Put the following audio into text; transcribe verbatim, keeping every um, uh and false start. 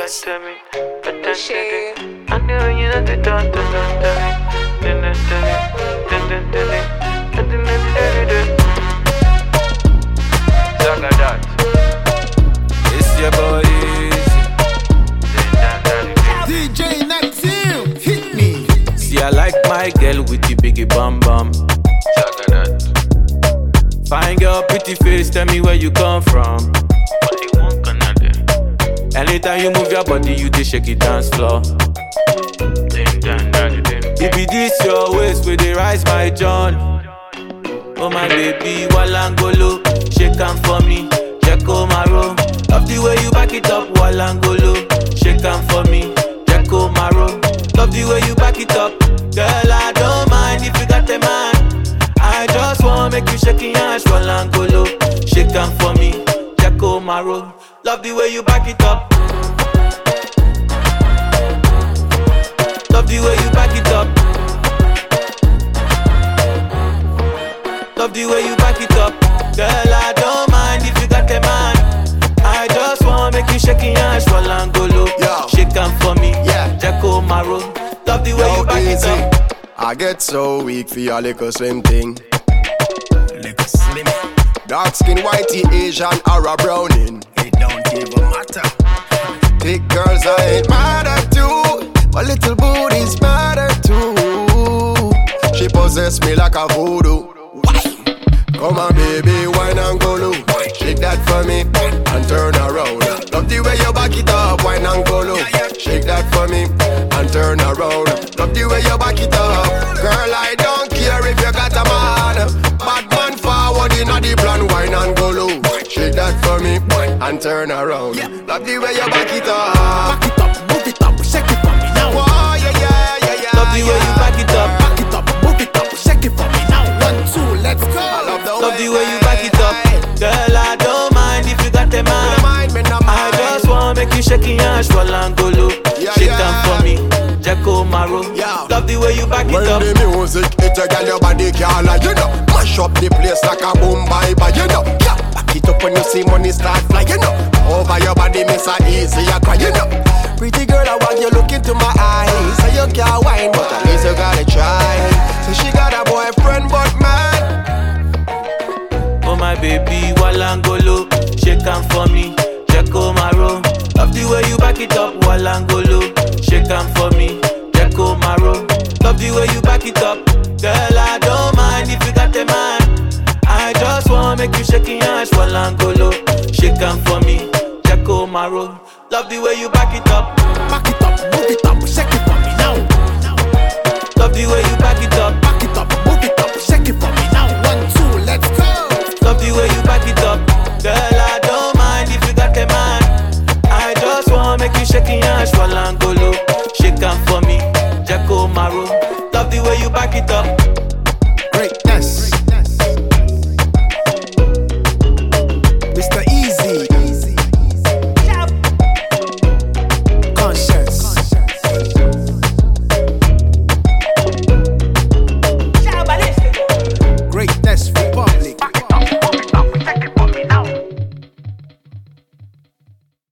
to me. Shit. I knew you know they don't, don't, don't, don't, don't, don't, don't, don't, Zaga that. It's your boy D J Natil, hit me. See, I like my girl with the biggie bum bum. Zaga that. Fine girl, pretty face, tell me where you come from. What you want, Canada? Anytime you move your body, you dey shake it dance floor. If it this your waist, where they rise my John. Oh my baby, Walangolo, shake am for me, Jacko Maro. Love the way you back it up, Walangolo, shake am for me, Jacko Maro. Love the way you back it up, girl I don't mind if you got a man. I just wanna make you shake your ass, Walangolo, shake am for me, Jacko Maro. Love the way you back it up. Love the way you back it up. Love the way you back it up. Girl, I don't mind if you got a man. I just wanna make you shake your ass for Langolo. Shake am for me, yeah. Jacko Maro. Love the way Yo, you back easy. It up. I get so weak for your little slim thing. Little slim. Dark skin, whitey, Asian, or a browning. It don't even matter. Thick girls I ain't mad at you, but little booty's matter too. She possess me like a voodoo. Come on baby, wine and go low. Shake that for me and turn around. Love the way you back it up, wine and go low. Shake that for me and turn around. Love the way you back it up. Girl, I don't care if you got a man. Bad man forward in the plan, wine and go low. Shake that for me and turn around. Love the way you back it up. Back it up, move it up, shake it for me now. Oh yeah, yeah, yeah, yeah. Love the way you back it up. Back it up, move it up, shake it for me now. One, two, let's go. Love the way you back it up. Girl, I don't mind if you got a man. I just wanna make you shake your ass for Langolo. Shake am for me, Jacko Maro. Love the way you back it up. When the music hit a girl, your body can't lie, you know. Mash up the place like a boom bye bye, you know. Yeah, back it up when you see money start fly, you know. Over your body, miss a easy, you cry, you know. Pretty girl, I want you look into my eyes. Say you can't whine, but at least you gotta try. So she got a boyfriend, but man. Oh my baby, Walangolo, shake am for me, Jacko Maro. Love the way you back it up, Walangolo, shake am for me, Jacko Maro. Love the way you back it up, girl I don't mind if you got a man. I just wanna make you shake your ass, Walangolo, shake am for me, Jacko Maro. Love the way you back it up. Back it up, move it up, shake it for me now. Love the way you back it up. Back it up, move it up, shake it for me now. One, two, let's go. Love the way you back it up. Girl, I don't mind if you got a man. I just wanna make you shake your ass for Langolo. Shake am for me, Jacko Maro. Love the way you back it up. Greatness.